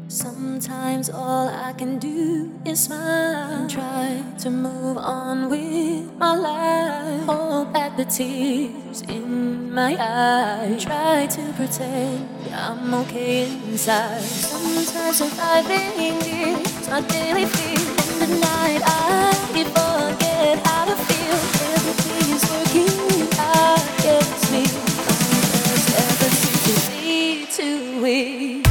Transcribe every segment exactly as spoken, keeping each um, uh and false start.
Sometimes all I can do is smile and try to move on with my life. Hold back the tears in my eyes, try to pretend I'm okay inside. Sometimes surviving is my daily feel. In the night I forget how to feel. Everything is working against me. All that's ever seems to lead to it.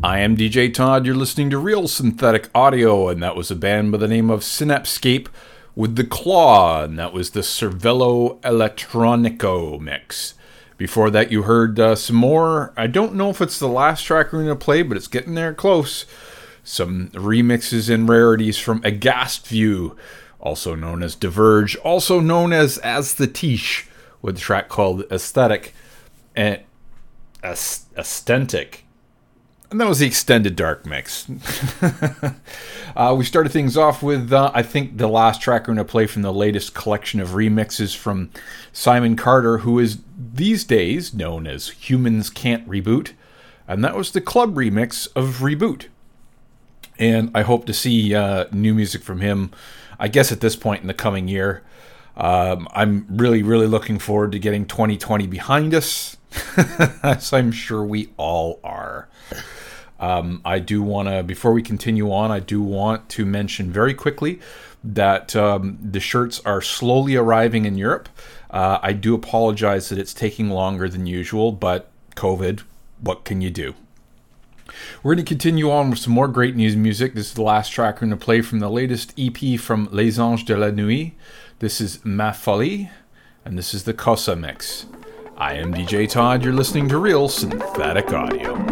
I am D J Todd, you're listening to Real Synthetic Audio, and that was a band by the name of Synapscape with The Claw, and that was the Cervello Electronico mix. Before that you heard uh, some more, I don't know if it's the last track we're going to play, but it's getting there close. Some remixes and rarities from Aghast View, also known as Diverge, also known as As the Tiche, with a track called Aesthetic and Aesthetic. And that was the extended dark mix. uh, we started things off with, uh, I think, the last track we're going to play from the latest collection of remixes from Simon Carter, who is these days known as Humans Can't Reboot. And that was the club remix of Reboot. And I hope to see uh, new music from him, I guess at this point in the coming year. Um, I'm really, really looking forward to getting twenty twenty behind us, as I'm sure we all are. Um, I do want to, before we continue on, I do want to mention very quickly that um, the shirts are slowly arriving in Europe. Uh, I do apologize that it's taking longer than usual, but COVID, what can you do? We're going to continue on with some more great news music. This is the last track we're going to play from the latest E P from Les Anges de la Nuit. This is Ma Folie, and this is the Cosa mix. I am D J Todd, you're listening to Real Synthetic Audio.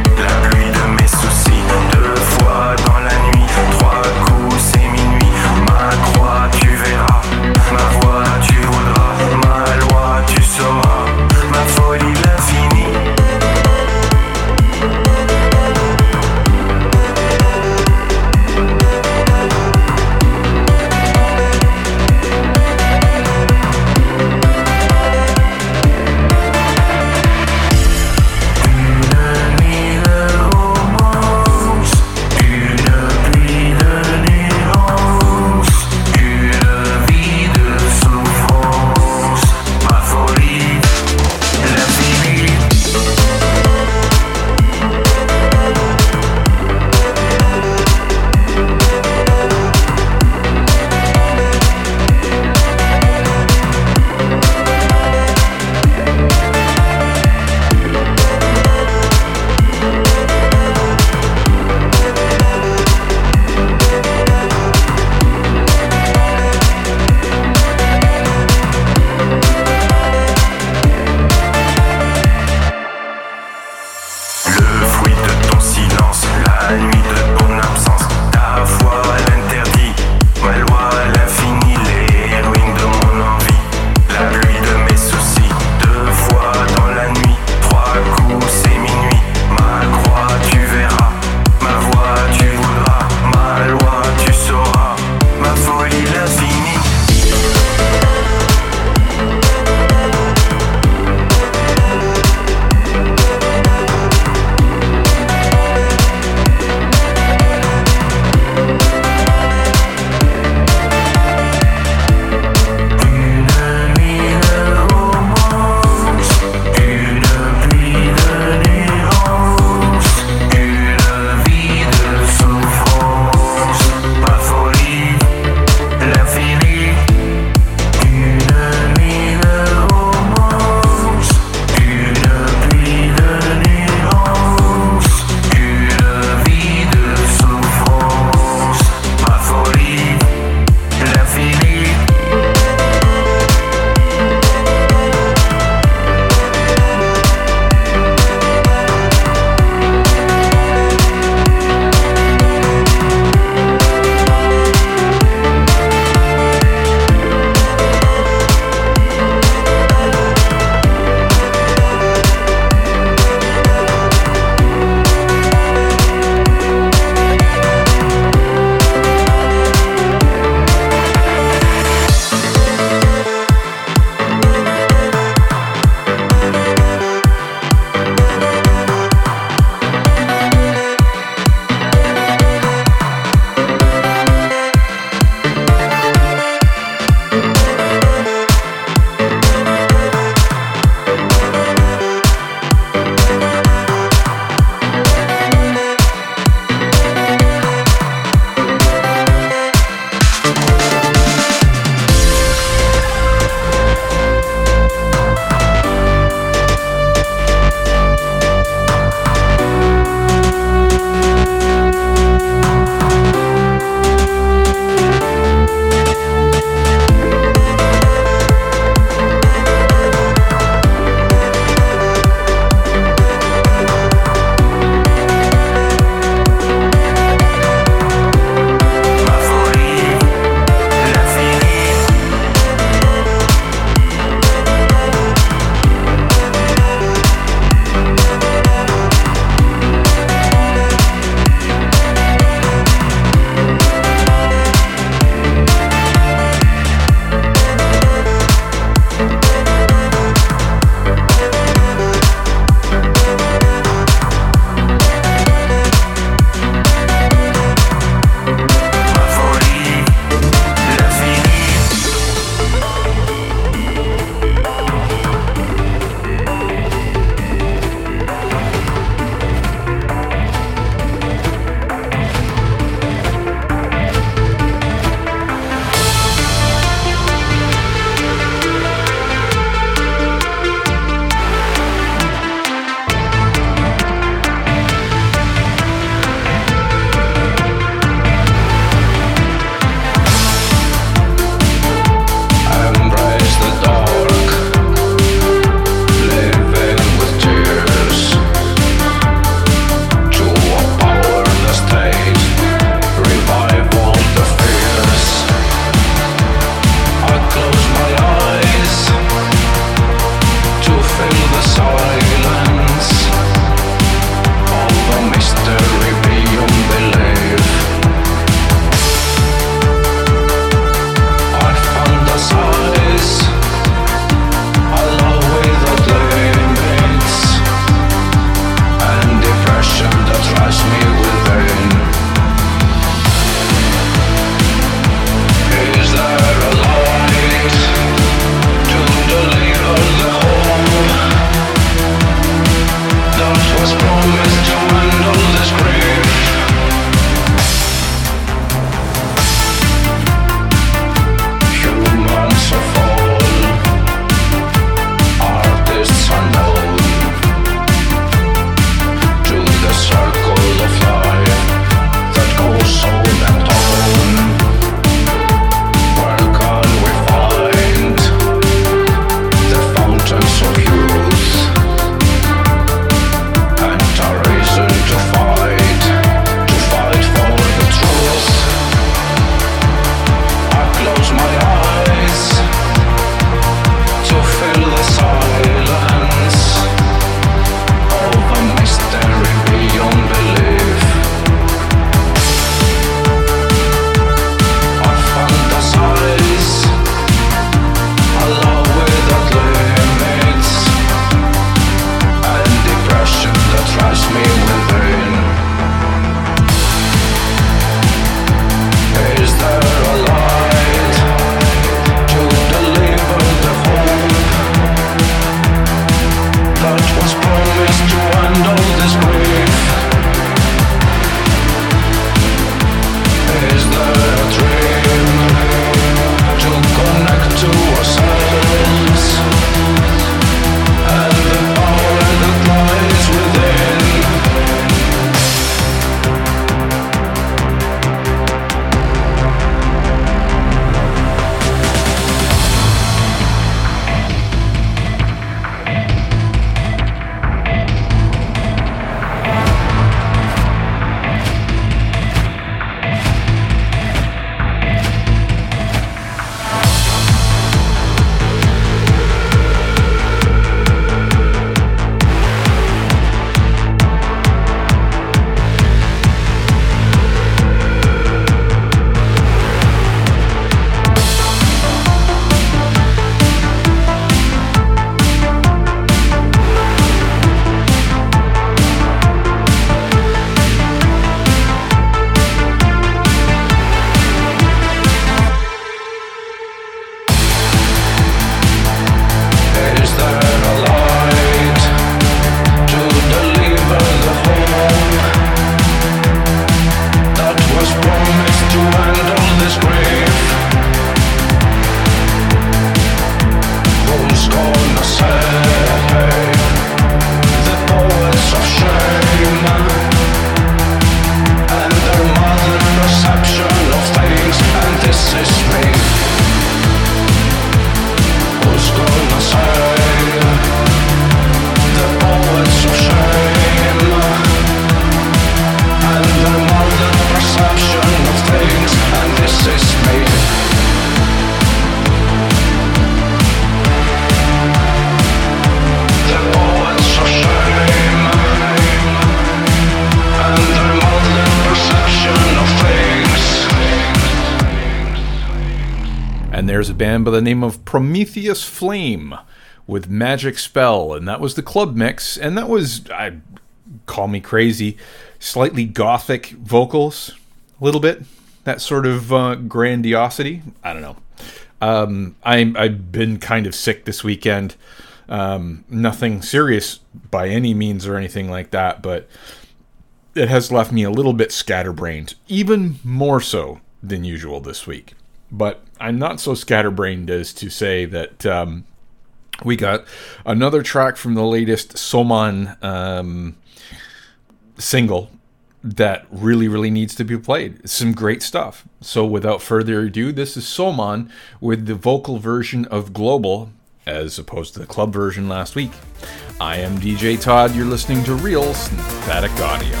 there's a band by the name of Prometheus Flame with Magic Spell, and that was the club mix, and that was, I call me crazy, slightly gothic vocals, a little bit, that sort of uh, grandiosity. I don't know. Um, I'm, I've been kind of sick this weekend. Um, nothing serious by any means or anything like that, but it has left me a little bit scatterbrained, even more so than usual this week. But I'm not so scatterbrained as to say that um, we got another track from the latest Soman um, single that really, really needs to be played. Some great stuff. So without further ado, this is Soman with the vocal version of Global, as opposed to the club version last week. I am D J Todd. You're listening to Real Synthetic Audio.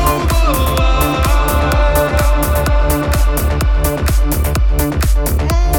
Hey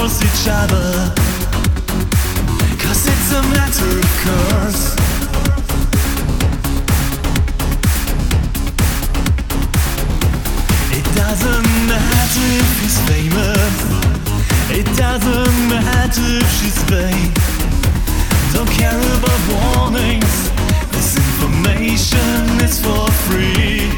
towards each other, 'cause it's a matter of course. It doesn't matter if he's famous, it doesn't matter if she's vain. Don't care about warnings, this information is for free.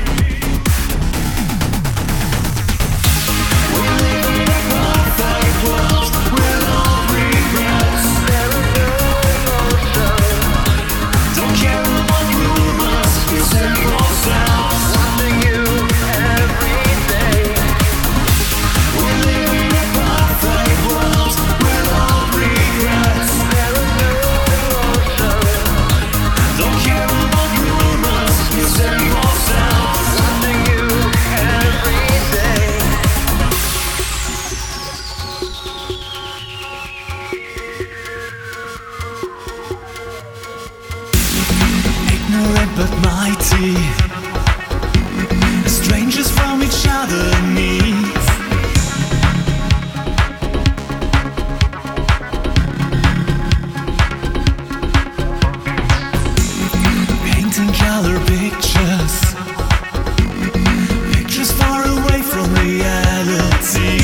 We live in a perfect world with all regrets. There are no emotions. Don't care about rumors, we send ourselves, watching you every day. We live in a perfect world with all regrets. There are no emotions. Don't care about rumors, we send ourselves, watching you every day. Ignorant but mighty, strangers from each other meet. Painting color pictures, pictures far away from reality.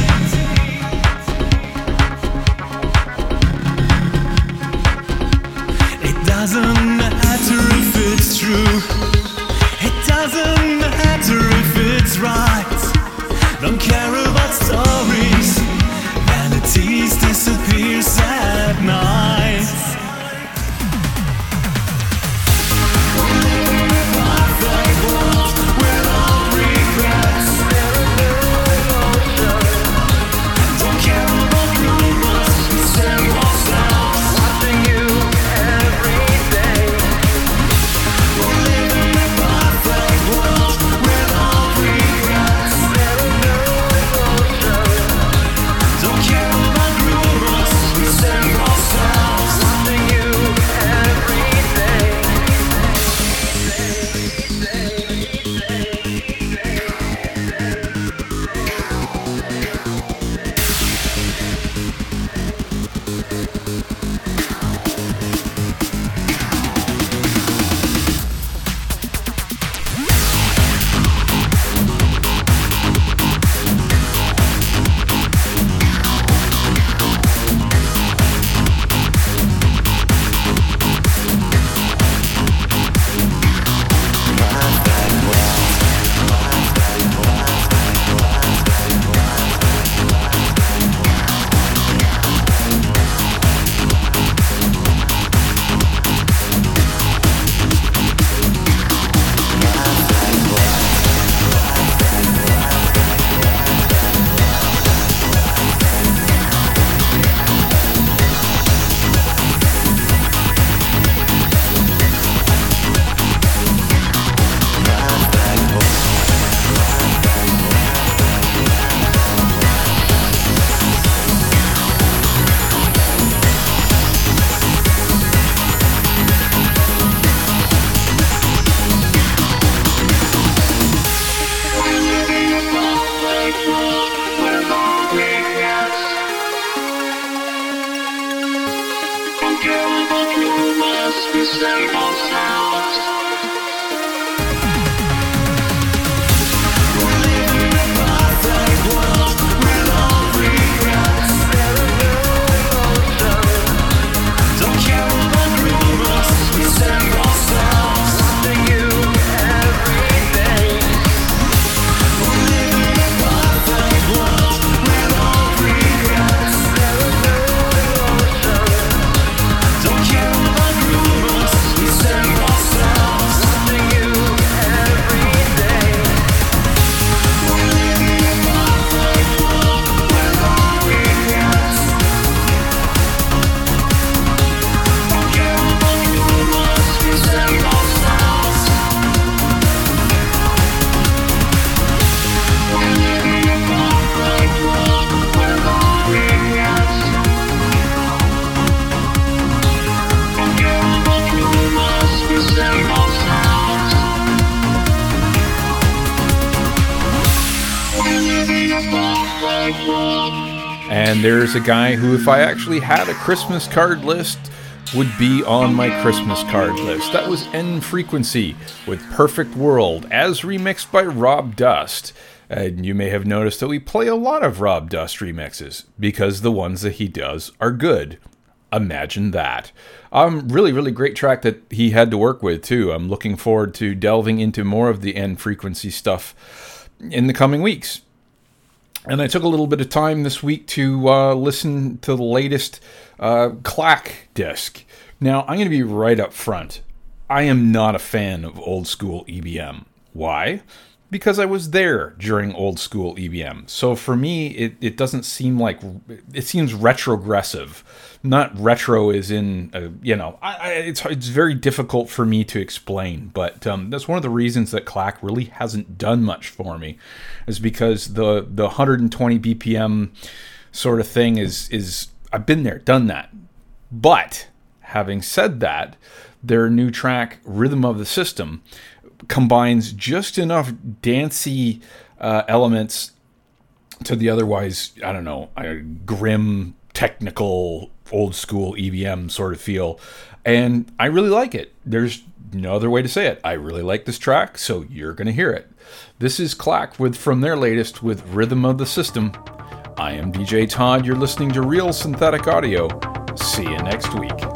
It doesn't matter if it's true, it doesn't matter if it's right. Don't care about stories, vanities disappears at night. We live in a perfect world with all regrets. There are no emotions. Don't care about rumors, we send ourselves, watching you every day. We live in a perfect world with all regrets. There are no emotions. Don't care about rumors, we send ourselves, watching you every day. Like And there's a guy who, if I actually had a Christmas card list, would be on my Christmas card list. That was N Frequency with Perfect World, as remixed by Rob Dust. And you may have noticed that we play a lot of Rob Dust remixes, because the ones that he does are good. Imagine that. Um, really, really great track that he had to work with, too. I'm looking forward to delving into more of the N Frequency stuff in the coming weeks. And I took a little bit of time this week to uh, listen to the latest uh, Clack disc. Now, I'm going to be right up front. I am not a fan of old school E B M. Why? Because I was there during old school E B M. So for me, it, it doesn't seem like, it seems retrogressive. Not retro as in, uh, you know, I, I, it's it's very difficult for me to explain. But um, that's one of the reasons that Clack really hasn't done much for me, is because the, the one hundred twenty B P M sort of thing is, is, I've been there, done that. But having said that, their new track, Rhythm of the System, combines just enough dancey uh, elements to the otherwise, I don't know, uh, grim, technical, old school E B M sort of feel. And I really like it. There's no other way to say it. I really like this track, so you're going to hear it. This is Clack with from their latest with Rhythm of the System. I am D J Todd. You're listening to Real Synthetic Audio. See you next week.